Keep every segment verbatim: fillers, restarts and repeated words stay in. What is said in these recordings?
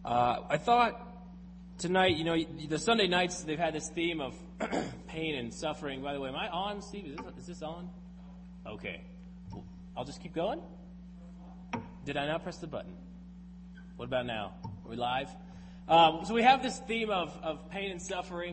Uh, I thought tonight, you know, the Sunday nights, they've had this theme of pain and suffering. By the way, am I on, Steve? Is this, is this on? Okay. I'll just keep going. Did I not press the button? What about now? Are we live? Um, so we have this theme of, of pain and suffering.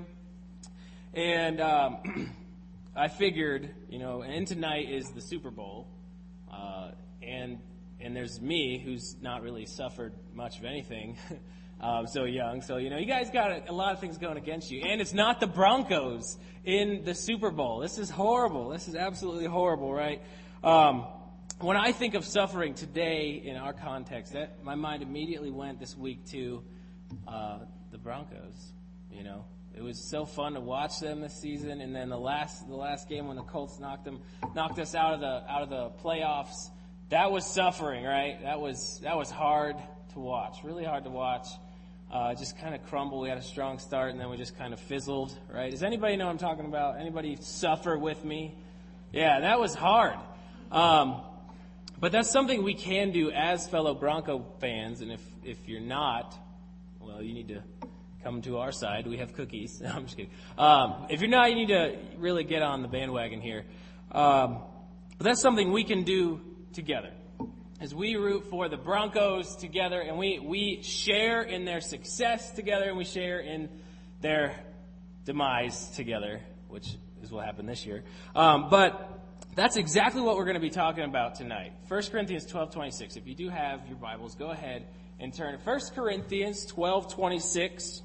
And um, I figured, you know, and tonight is the Super Bowl. Uh, and and there's me, who's not really suffered much of anything. Um, so young. So, you know, you guys got a, a lot of things going against you. And it's not the Broncos in the Super Bowl. This is horrible. This is absolutely horrible, right? Um, when I think of suffering today in our context, that my mind immediately went this week to uh, the Broncos. You know, it was so fun to watch them this season. And then the last the last game when the Colts knocked them knocked us out of the out of the playoffs, that was suffering, right? That was that was hard to watch, really hard to watch. Uh, just kind of crumbled. We had a strong start, and then we just kind of fizzled, right? Does anybody know what I'm talking about? Anybody suffer with me? Yeah, that was hard. Um, but that's something we can do as fellow Bronco fans, and if, if you're not, well, you need to come to our side. We have cookies. No, I'm just kidding. Um, if you're not, you need to really get on the bandwagon here. Um, but that's something we can do together. As we root for the Broncos together, and we, we share in their success together, and we share in their demise together, which is what happened this year. Um, but that's exactly what we're going to be talking about tonight. First Corinthians twelve twenty-six. If you do have your Bibles, go ahead and turn to First Corinthians twelve twenty-six.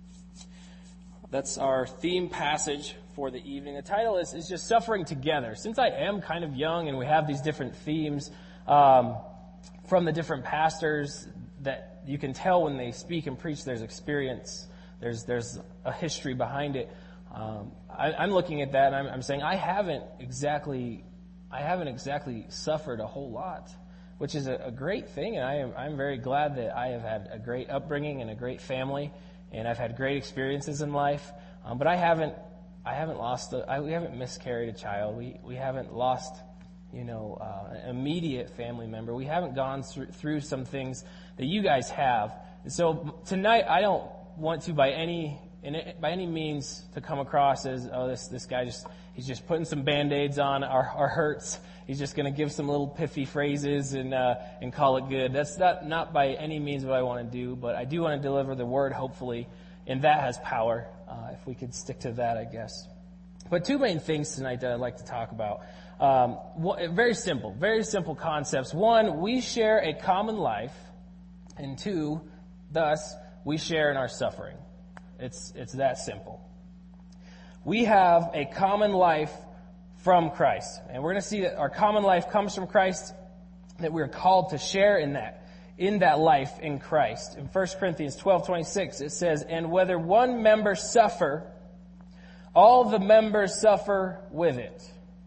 That's our theme passage for the evening. The title is, is just Suffering Together. Since I am kind of young and we have these different themes, Um, from the different pastors that you can tell when they speak and preach, there's experience, there's there's a history behind it. Um, I, I'm looking at that and I'm, I'm saying I haven't exactly, I haven't exactly suffered a whole lot, which is a, a great thing, and I am I'm very glad that I have had a great upbringing and a great family, and I've had great experiences in life. Um, but I haven't I haven't lost a, I, we haven't miscarried a child. We we haven't lost. you know, uh, an immediate family member. We haven't gone through, through some things that you guys have. And so tonight, I don't want to by any in it, by any means to come across as, oh, this this guy just, he's just putting some Band-Aids on our, our hurts. He's just going to give some little pithy phrases and uh, and call it good. That's not, not by any means what I want to do, but I do want to deliver the word, hopefully, and that has power, uh, if we could stick to that, I guess. But two main things tonight that I'd like to talk about. Um, one, very simple, very simple concepts. One, we share a common life, and two, thus, we share in our suffering. It's it's that simple. We have a common life from Christ, and we're going to see that our common life comes from Christ, that we're called to share in that, in that life in Christ. In First Corinthians twelve twenty-six, it says, "And whether one member suffer, all the members suffer with it.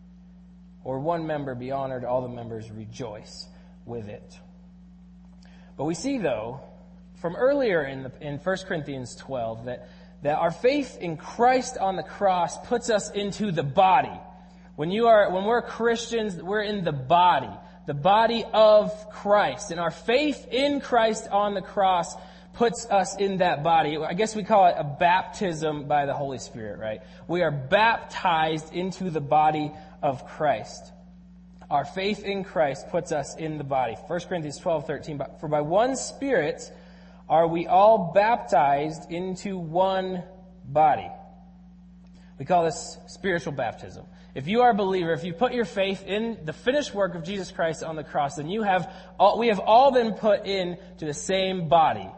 Or one member be honored, all the members rejoice with it." But we see, though, from earlier in the, in First Corinthians twelve, that, that our faith in Christ on the cross puts us into the body. When you are, when we're Christians, we're in the body, the body of Christ. And our faith in Christ on the cross puts us in that body. I guess we call it a baptism by the Holy Spirit, right? We are baptized into the body of Christ. Our faith in Christ puts us in the body. First Corinthians twelve thirteen, "For by one Spirit are we all baptized into one body." We call this spiritual baptism. If you are a believer, if you put your faith in the finished work of Jesus Christ on the cross, then you have all, we have all been put into the same body.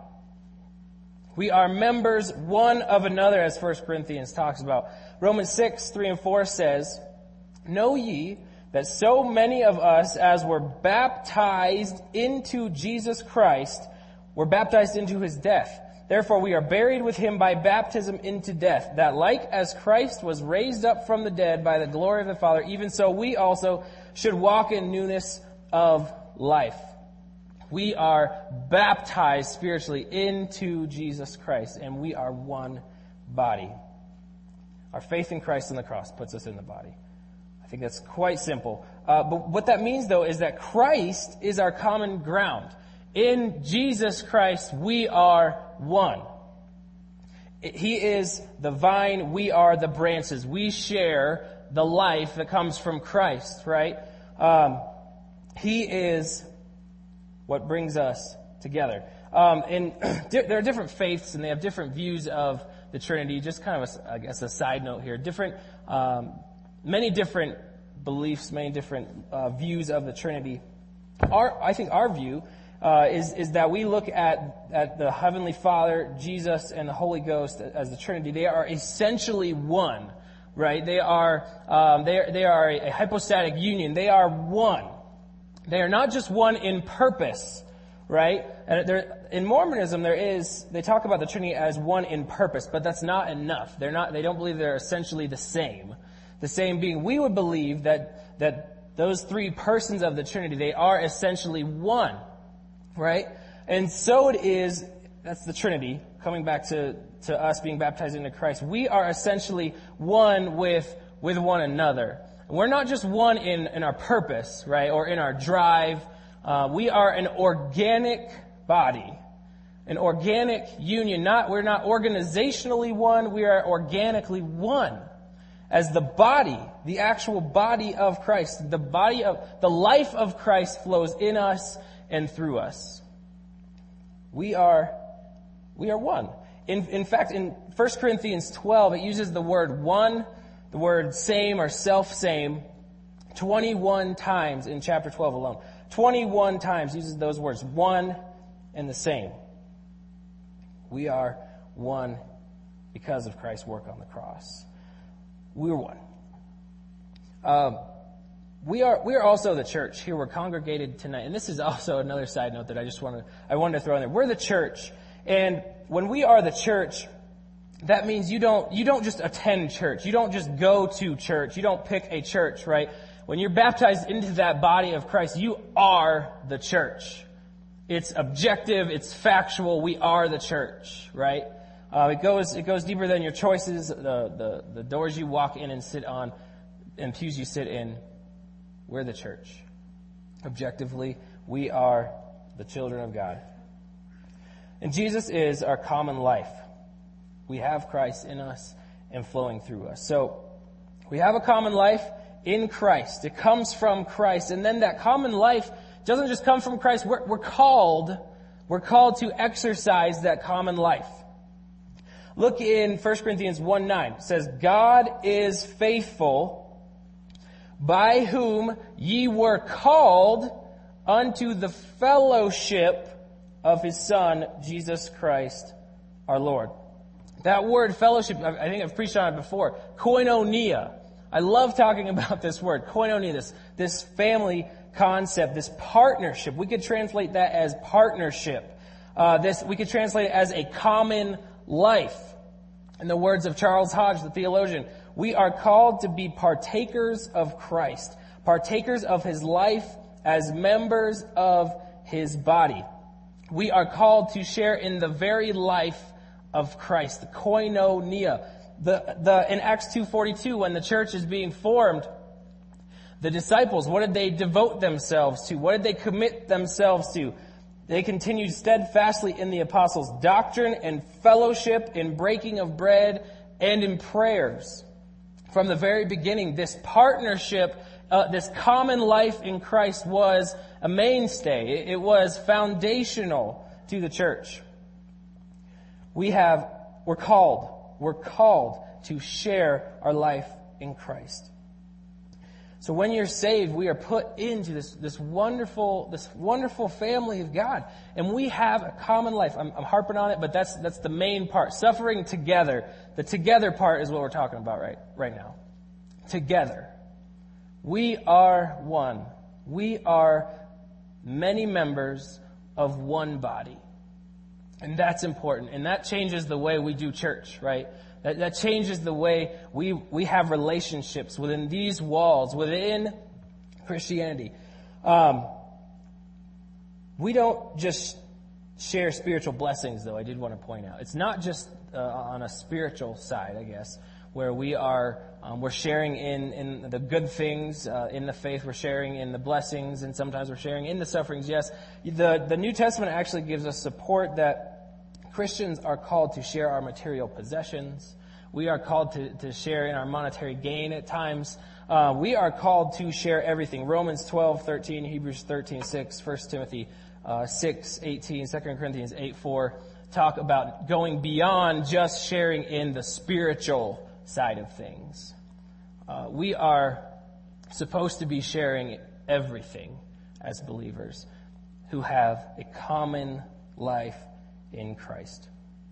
We are members one of another, as First Corinthians talks about. Romans six, three and four says, "Know ye that so many of us as were baptized into Jesus Christ were baptized into his death. Therefore we are buried with him by baptism into death, that like as Christ was raised up from the dead by the glory of the Father, even so we also should walk in newness of life." We are baptized spiritually into Jesus Christ, and we are one body. Our faith in Christ on the cross puts us in the body. I think that's quite simple. Uh, but what that means, though, is that Christ is our common ground. In Jesus Christ, we are one. He is the vine, we are the branches. We share the life that comes from Christ, right? Um, he is what brings us together. Um, and there are different faiths, and they have different views of the Trinity. Just kind of, a, I guess, a side note here. Different, um, many different beliefs, many different uh, views of the Trinity. Our, I think our view uh, is is that we look at at the Heavenly Father, Jesus, and the Holy Ghost as the Trinity. They are essentially one, right? They are um, they are, they are a hypostatic union. They are one. They are not just one in purpose, right? And there, in Mormonism, there is, they talk about the Trinity as one in purpose, but that's not enough. They're not, they don't believe they're essentially the same. The same being. We would believe that, that those three persons of the Trinity, they are essentially one, right? And so it is, that's the Trinity, coming back to, to us being baptized into Christ. We are essentially one with, with one another. We're not just one in, in our purpose, right, or in our drive. Uh, we are an organic body, an organic union. Not we're not organizationally one. We are organically one, as the body, the actual body of Christ. The body of the life of Christ flows in us and through us. We are we are one. In in fact, in First Corinthians twelve, it uses the word one, the word same or self-same, twenty-one times in chapter twelve alone. twenty-one times uses those words, one and the same. We are one because of Christ's work on the cross. We're one. Um, we are we are also the church. Here we're congregated tonight, and this is also another side note that I just want to I wanted to throw in there. We're the church, and when we are the church, that means you don't you don't just attend church. You don't just go to church. You don't pick a church, right? When you're baptized into that body of Christ, you are the church. It's objective. It's factual. We are the church, right? Uh, it goes it goes deeper than your choices, the, the the doors you walk in and sit on, and pews you sit in. We're the church. Objectively, we are the children of God. And Jesus is our common life. We have Christ in us and flowing through us. So we have a common life in Christ. It comes from Christ. And then that common life doesn't just come from Christ. We're, we're called, we're called to exercise that common life. Look in First Corinthians one nine. It says, God is faithful, by whom ye were called unto the fellowship of his Son, Jesus Christ, our Lord. That word fellowship, I think I've preached on it before. Koinonia. I love talking about this word, koinonia, this, this family concept, this partnership. We could translate that as partnership. Uh, this, we could translate it as a common life. In the words of Charles Hodge, the theologian, we are called to be partakers of Christ, partakers of his life as members of his body. We are called to share in the very life of Christ, the koinonia. The, the, in Acts two forty-two, when the church is being formed, the disciples, what did they devote themselves to? What did they commit themselves to? They continued steadfastly in the apostles' doctrine and fellowship, in breaking of bread, and in prayers. From the very beginning, this partnership, uh, this common life in Christ was a mainstay. It, it was foundational to the church. We have, we're called, we're called to share our life in Christ. So when you're saved, we are put into this, this wonderful, this wonderful family of God. And we have a common life. I'm, I'm harping on it, but that's, that's the main part. Suffering together. The together part is what we're talking about right, right now. Together. We are one. We are many members of one body. And that's important. And that changes the way we do church, right? That, that changes the way we, we have relationships within these walls, within Christianity. Um, we don't just share spiritual blessings, though, I did want to point out. It's not just uh, on a spiritual side, I guess. where we are um, we're sharing in, in the good things uh, in the faith. We're sharing in the blessings, and sometimes we're sharing in the sufferings. Yes, the, the New Testament actually gives us support that Christians are called to share our material possessions. We are called to, to share in our monetary gain at times. Uh, we are called to share everything. Romans twelve thirteen, Hebrews thirteen six, First Timothy uh, six eighteen, Second Corinthians eight four talk about going beyond just sharing in the spiritual side of things. Uh, we are supposed to be sharing everything as believers who have a common life in Christ.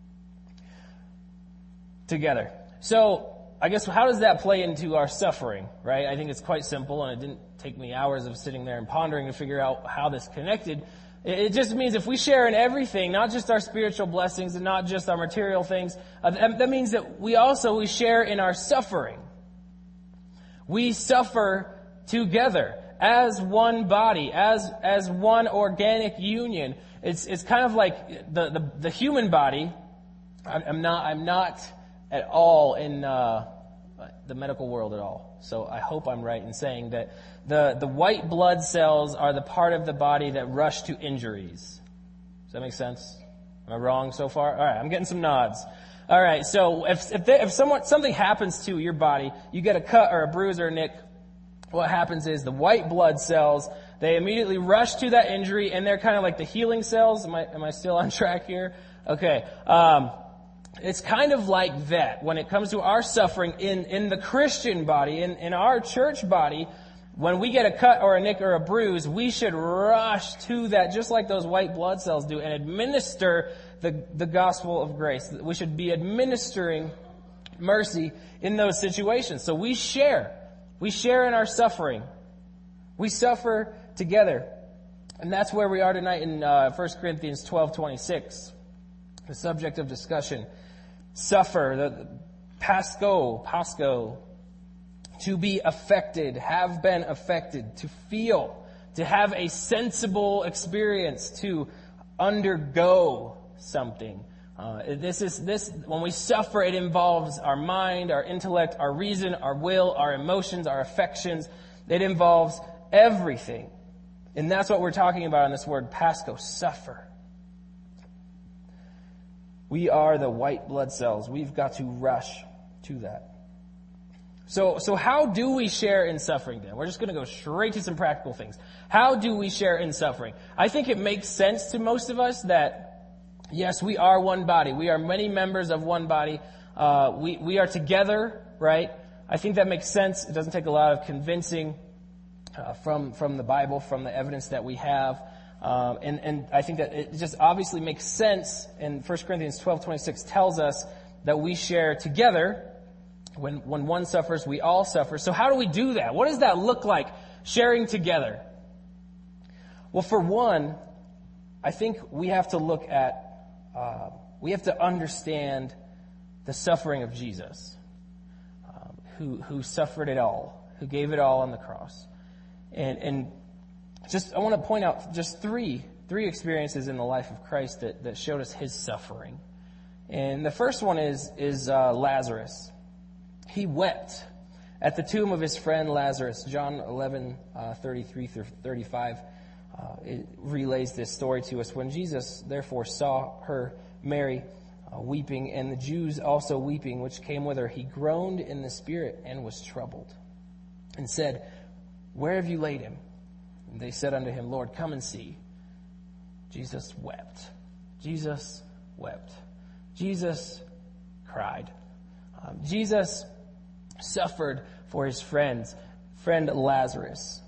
Together. So, I guess how does that play into our suffering, right? I think it's quite simple, and it didn't take me hours of sitting there and pondering to figure out how this connected. It just means if we share in everything, not just our spiritual blessings and not just our material things, uh, that means that we also we share in our suffering. We suffer together as one body, as as one organic union. It's it's kind of like the the, the human body. I'm not I'm not at all in uh, the medical world at all. So I hope I'm right in saying that the, the white blood cells are the part of the body that rush to injuries. Does that make sense? Am I wrong so far? All right, I'm getting some nods. All right, so if if, they, if someone something happens to your body, you get a cut or a bruise or a nick, what happens is the white blood cells, they immediately rush to that injury, and they're kind of like the healing cells. Am I am I still on track here? Okay. Um, It's kind of like that when it comes to our suffering in, in the Christian body, in, in our church body. When we get a cut or a nick or a bruise, we should rush to that just like those white blood cells do and administer the, the gospel of grace. We should be administering mercy in those situations. So we share. We share in our suffering. We suffer together. And that's where we are tonight in uh, First Corinthians twelve twenty-six. The subject of discussion. Suffer, the pasco, pasco, to be affected, have been affected, to feel, to have a sensible experience, to undergo something. Uh, this is this when we suffer, it involves our mind, our intellect, our reason, our will, our emotions, our affections. It involves everything, and that's what we're talking about in this word pasco, suffer. We are the white blood cells. We've got to rush to that. So, so how do we share in suffering then? We're just going to go straight to some practical things. How do we share in suffering? I think it makes sense to most of us that, yes, we are one body. We are many members of one body. Uh, we, we are together, right? I think that makes sense. It doesn't take a lot of convincing uh, from, from the Bible, from the evidence that we have. Um, and, and I think that it just obviously makes sense, and First Corinthians twelve twenty-six tells us that we share together. When, when one suffers, we all suffer. So how do we do that? What does that look like, sharing together? Well, for one, I think we have to look at, uh, we have to understand the suffering of Jesus, um, who, who suffered it all, who gave it all on the cross. And, and Just, I want to point out just three, three experiences in the life of Christ that, that showed us his suffering. And the first one is, is uh, Lazarus. He wept at the tomb of his friend Lazarus. John eleven, uh, thirty-three through thirty-five, uh, it relays this story to us. When Jesus therefore saw her, Mary, uh, weeping, and the Jews also weeping, which came with her, he groaned in the spirit and was troubled, and said, "Where have you laid him?" And they said unto him, "Lord, come and see." Jesus wept. Jesus wept. Jesus cried. Um, Jesus suffered for his friends, friend Lazarus.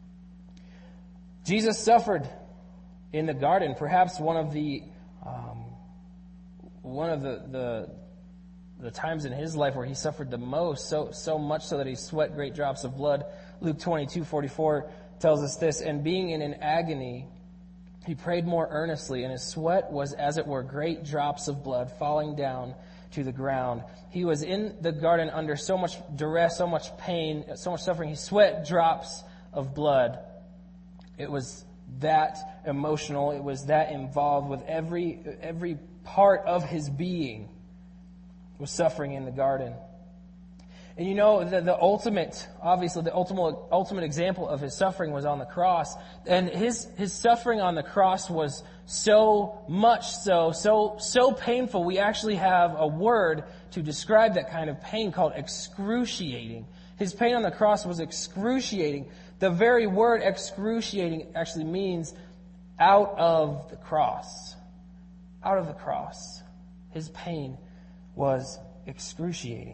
Jesus suffered in the garden, perhaps one of the um, one of the, the the times in his life where he suffered the most, so so much so that he sweat great drops of blood. Luke twenty-two forty-four tells us this, and being in an agony, he prayed more earnestly, and his sweat was as it were great drops of blood falling down to the ground. He was in the garden under so much duress, so much pain, so much suffering. He sweat drops of blood. It was that emotional. It was that involved with every every part of his being was suffering in the garden. And you know, the, the ultimate, obviously the ultimate, ultimate example of his suffering was on the cross. And his, his suffering on the cross was so much so, so, so painful. We actually have a word to describe that kind of pain called excruciating. His pain on the cross was excruciating. The very word excruciating actually means out of the cross. Out of the cross. His pain was excruciating.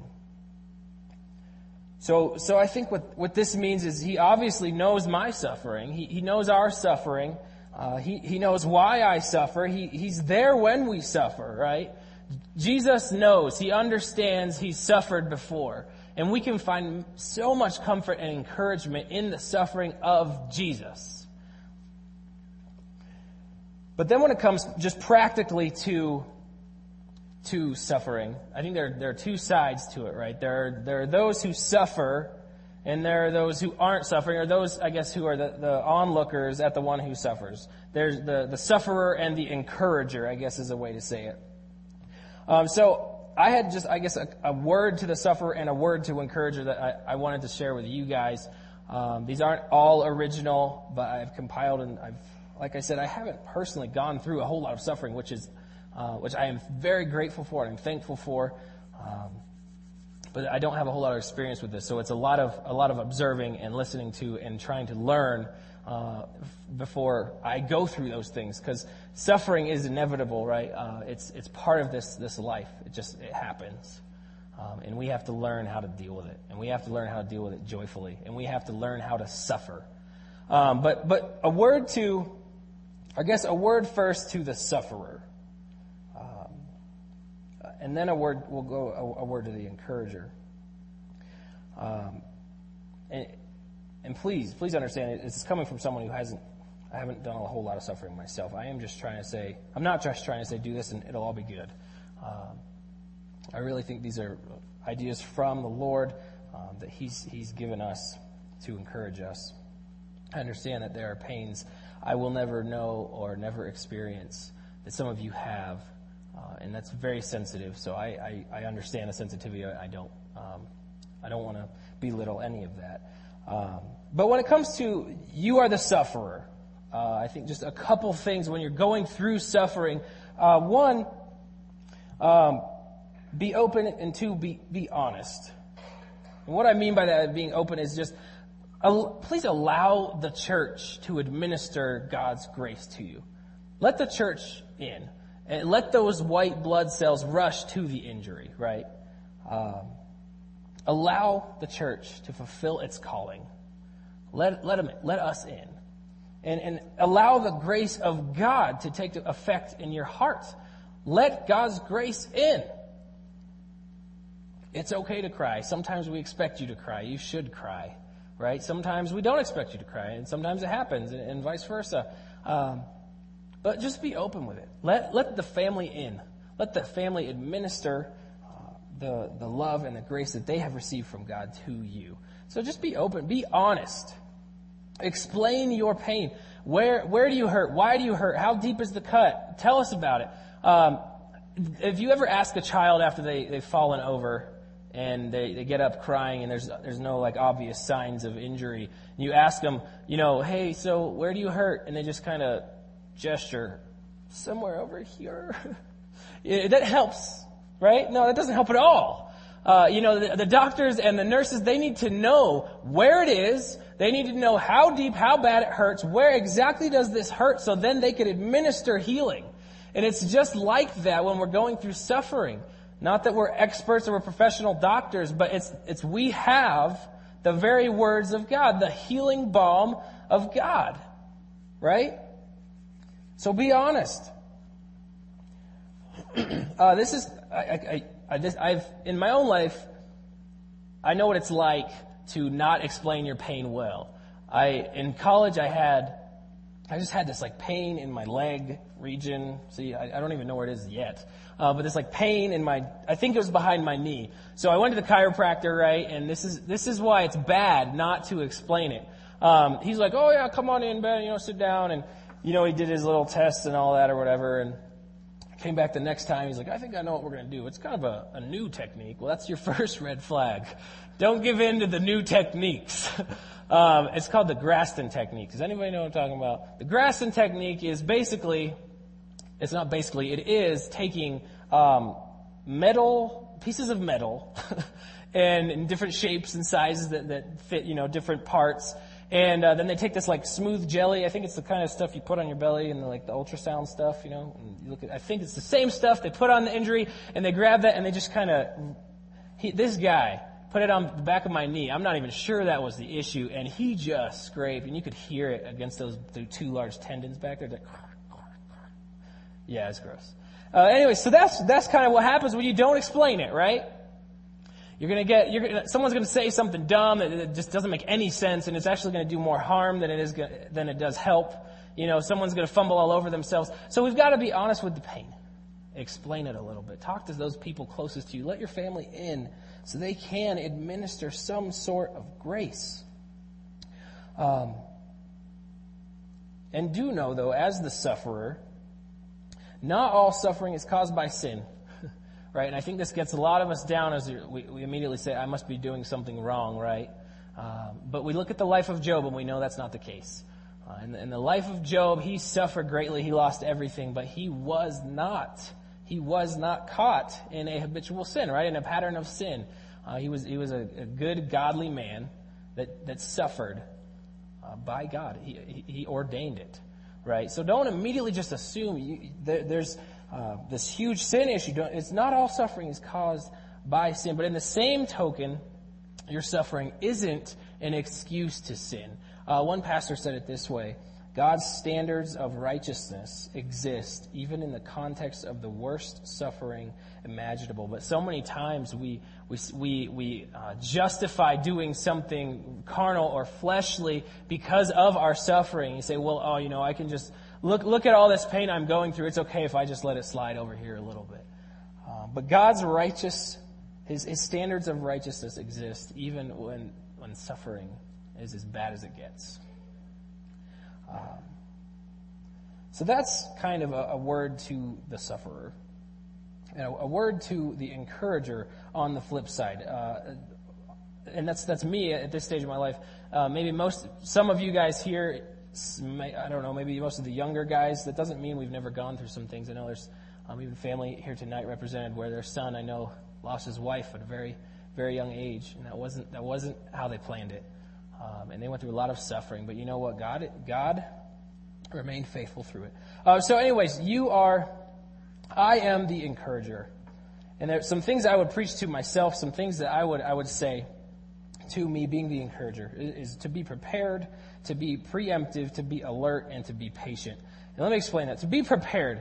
So, so I think what, what this means is he obviously knows my suffering. He, he knows our suffering. Uh, he, he knows why I suffer. He, he's there when we suffer, right? Jesus knows. He understands. He's suffered before. And we can find so much comfort and encouragement in the suffering of Jesus. But then when it comes just practically to to suffering, I think there, there are two sides to it, right? There are, there are those who suffer, and there are those who aren't suffering, or those, I guess, who are the, the onlookers at the one who suffers. There's the, the sufferer and the encourager, I guess is a way to say it. Um, so I had just, I guess, a, a word to the sufferer and a word to encourager that I, I wanted to share with you guys. Um, these aren't all original, but I've compiled and I've, like I said, I haven't personally gone through a whole lot of suffering, which is Uh, which I am very grateful for and I'm thankful for. Um, but I don't have a whole lot of experience with this, so it's a lot of a lot of observing and listening to and trying to learn uh, before I go through those things. Because suffering is inevitable, right? Uh, it's it's part of this this life. It just it happens, um, and we have to learn how to deal with it, and we have to learn how to deal with it joyfully, and we have to learn how to suffer. Um, but but a word to, I guess, a word first to the sufferer. And then a word, we'll go a, a word to the encourager. Um, and, and please, please understand, this is coming from someone who hasn't, I haven't done a whole lot of suffering myself. I am just trying to say, I'm not just trying to say, do this and it'll all be good. Um, I really think these are ideas from the Lord um, that He's He's given us to encourage us. I understand that there are pains I will never know or never experience that some of you have. Uh, and that's very sensitive, so I, I, I understand the sensitivity. I, I don't um, I don't want to belittle any of that. Um, but when it comes to you are the sufferer, uh, I think just a couple things when you're going through suffering. Uh, one, um, be open, and two, be be honest. And what I mean by that being open is just uh, please allow the church to administer God's grace to you. Let the church in. And let those white blood cells rush to the injury, right? Um, allow the church to fulfill its calling. Let let them, let us in, and and allow the grace of God to take effect in your heart. Let God's grace in. It's okay to cry. Sometimes we expect you to cry. You should cry, right? Sometimes we don't expect you to cry, and sometimes it happens, and, and vice versa. Um, But just be open with it. Let let the family in. Let the family administer uh, the the love and the grace that they have received from God to you. So just be open. Be honest. Explain your pain. Where where do you hurt? Why do you hurt? How deep is the cut? Tell us about it. Um, if you ever ask a child after they, they've fallen over and they, they get up crying and there's there's no like obvious signs of injury, and you ask them, you know, hey, so where do you hurt? And they just kind of gesture somewhere over here. That helps, right? No, that doesn't help at all. Uh, you know, the, the doctors and the nurses, they need to know where it is. They need to know how deep, how bad it hurts. Where exactly does this hurt? So then they can administer healing. And it's just like that when we're going through suffering. Not that we're experts or we're professional doctors, but it's it's we have the very words of God, the healing balm of God, right? So be honest. uh, this is, I, I, I, this, I've, in my own life, I know what it's like to not explain your pain well. I, in college, I had, I just had this like pain in my leg region. See, I, I don't even know where it is yet. Uh, but this like pain in my, I think it was behind my knee. So I went to the chiropractor, right? And this is, this is why it's bad not to explain it. Um, he's like, oh yeah, come on in, Ben, you know, sit down. And, you know, he did his little tests and all that or whatever. And Came back the next time. He's like, I think I know what we're going to do. It's kind of a, a new technique. Well, that's your first red flag. Don't give in to the new techniques. um, it's called the Graston technique. Does anybody know what I'm talking about? The Graston technique is basically, it's not basically, it is taking um, metal, pieces of metal, and in different shapes and sizes that, that fit, you know, different parts. And uh, then they take this like smooth jelly. I think it's the kind of stuff you put on your belly and the, like the ultrasound stuff, you know. And you look at, I think it's the same stuff they put on the injury, and they grab that and they just kind of. This guy put it on the back of my knee. I'm not even sure that was the issue, and he just scraped, and you could hear it against those the two large tendons back there. Like, yeah, it's gross. Uh, anyway, so that's that's kind of what happens when you don't explain it, right? You're gonna get, you're gonna, someone's gonna say something dumb that it just doesn't make any sense, and it's actually gonna do more harm than it is gonna, than it does help. You know, someone's gonna fumble all over themselves. So we've got to be honest with the pain. Explain it a little bit. Talk to those people closest to you. Let your family in so they can administer some sort of grace. Um, and do know, though, as the sufferer, not all suffering is caused by sin. Right, and I think this gets a lot of us down as we, we immediately say, I must be doing something wrong, right? Um, but we look at the life of Job and we know that's not the case. Uh, in, the, in the life of Job, he suffered greatly, he lost everything, but he was not, he was not caught in a habitual sin, right? In a pattern of sin. Uh, he was he was a, a good, godly man that, that suffered uh, by God. He, he, he ordained it, right? So don't immediately just assume you, there, there's... Uh, this huge sin issue. It's not all suffering is caused by sin, but in the same token, your suffering isn't an excuse to sin. Uh, one pastor said it this way: God's standards of righteousness exist even in the context of the worst suffering imaginable. But so many times we we we, we uh, justify doing something carnal or fleshly because of our suffering. You say, well, oh, you know, I can just Look look at all this pain I'm going through. It's okay if I just let it slide over here a little bit. Uh, but God's righteous, his, his standards of righteousness exist even when, when suffering is as bad as it gets. Um, so that's kind of a, a word to the sufferer. And a, a word to the encourager on the flip side. Uh, and that's that's me at this stage of my life. Uh, maybe most, some of you guys here, I don't know, maybe most of the younger guys. That doesn't mean we've never gone through some things. I know there's um, even family here tonight represented where their son, I know, lost his wife at a very, very young age, and that wasn't that wasn't how they planned it. Um, and they went through a lot of suffering. But you know what? God, God remained faithful through it. Uh, so, anyways, you are, I am the encourager, and there's some things I would preach to myself, some things that I would I would say to me, being the encourager, is, is to be prepared, to be preemptive, to be alert, and to be patient. And let me explain that. To be prepared,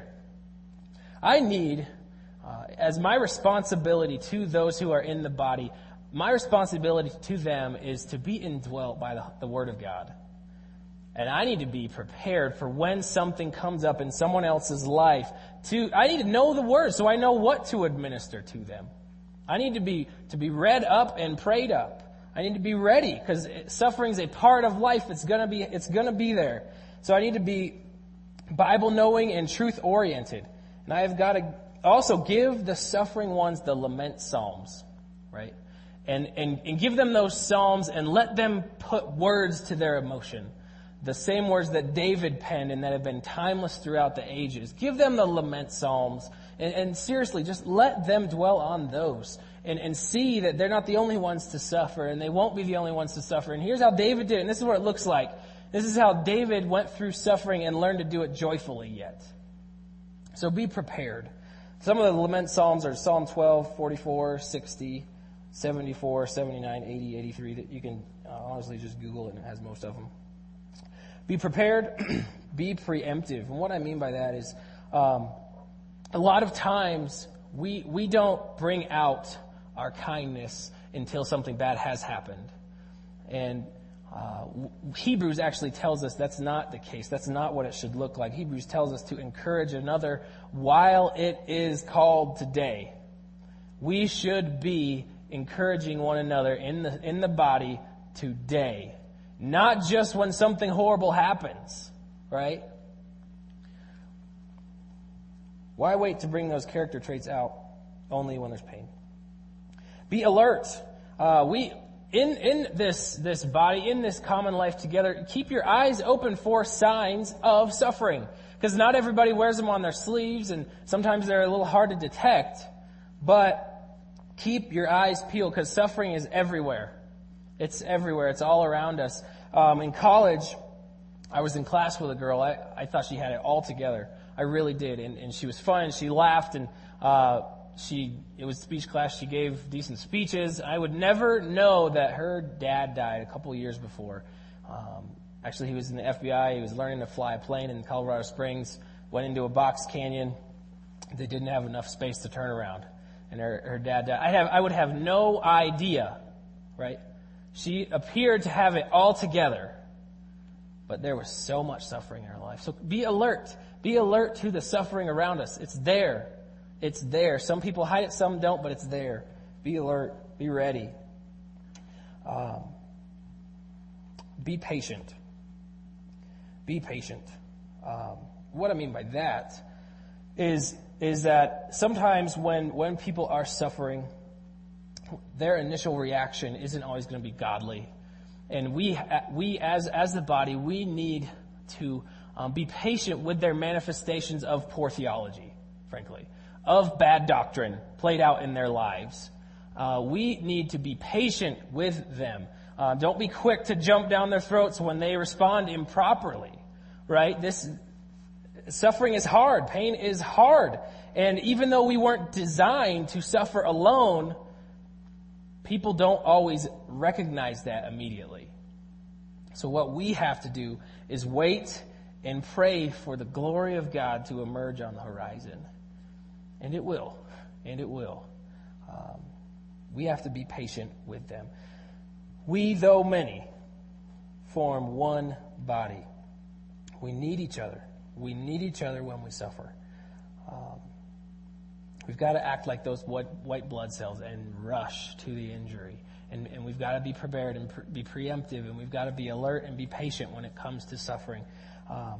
I need, uh, as my responsibility to those who are in the body, my responsibility to them is to be indwelt by the, the Word of God. And I need to be prepared for when something comes up in someone else's life. To I need to know the Word so I know what to administer to them. I need to be to be read up and prayed up. I need to be ready because suffering is a part of life. It's gonna be, it's gonna be there. So I need to be Bible knowing and truth oriented. And I have got to also give the suffering ones the lament psalms, right? And, and, and give them those psalms and let them put words to their emotion. The same words that David penned and that have been timeless throughout the ages. Give them the lament psalms and, and seriously, just let them dwell on those. And, and see that they're not the only ones to suffer, and they won't be the only ones to suffer. And here's how David did it, and this is what it looks like. This is how David went through suffering and learned to do it joyfully yet. So be prepared. Some of the lament psalms are Psalm twelve, forty-four, sixty, seventy-four, seventy-nine, eighty, eighty-three. That you can uh, honestly just Google it, and it has most of them. Be prepared. Be preemptive. And what I mean by that is um, a lot of times we we don't bring out our kindness until something bad has happened. And uh, Hebrews actually tells us that's not the case. That's not what it should look like. Hebrews tells us to encourage another while it is called today. We should be encouraging one another in the in the body today. Not just when something horrible happens, right? Why wait to bring those character traits out only when there's pain? Be alert. Uh, we in in this this body, in this common life together, keep your eyes open for signs of suffering. Because not everybody wears them on their sleeves, and sometimes they're a little hard to detect. But keep your eyes peeled, because suffering is everywhere. It's everywhere. It's all around us. Um, in college, I was in class with a girl. I, I thought she had it all together. I really did. And, and she was fun, and she laughed, and uh, she it was speech class. She gave decent speeches. I would never know that her dad died a couple of years before. Um, actually, he was in the F B I. He was learning to fly a plane in Colorado Springs, went into a box canyon. They didn't have enough space to turn around, and her, her dad died. I have I would have no idea, right? She appeared to have it all together, but there was so much suffering in her life. So be alert. Be alert to the suffering around us. It's there. It's there. Some people hide it, some don't, but it's there. Be alert. Be ready. Um, be patient. Be patient. Um, what I mean by that is is that sometimes when when people are suffering, their initial reaction isn't always going to be godly. And we, we as as the body, we need to um, be patient with their manifestations of poor theology, frankly, of bad doctrine played out in their lives. Uh, we need to be patient with them. Uh, don't be quick to jump down their throats when they respond improperly, right? This suffering is hard. Pain is hard. And even though we weren't designed to suffer alone, people don't always recognize that immediately. So what we have to do is wait and pray for the glory of God to emerge on the horizon. And it will. And it will. Um, we have to be patient with them. We, though many, form one body. We need each other. We need each other when we suffer. Um, we've got to act like those white, white blood cells and rush to the injury. And, and we've got to be prepared and pre- be preemptive, and we've got to be alert and be patient when it comes to suffering. Um,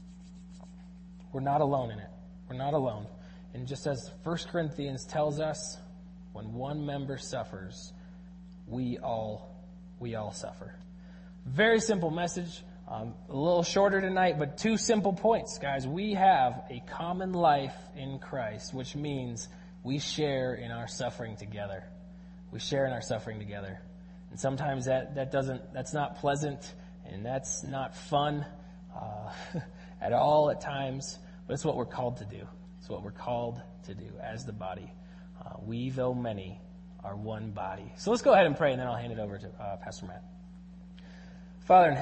we're not alone in it. We're not alone. And just as First Corinthians tells us, when one member suffers, we all we all suffer. Very simple message. Um, a little shorter tonight, but two simple points, guys. We have a common life in Christ, which means we share in our suffering together. We share in our suffering together. And sometimes that, that doesn't, that's not pleasant, and that's not fun uh, at all at times, but it's what we're called to do. It's what we're called to do as the body. Uh, we, though many, are one body. So let's go ahead and pray, and then I'll hand it over to uh, Pastor Matt. Father in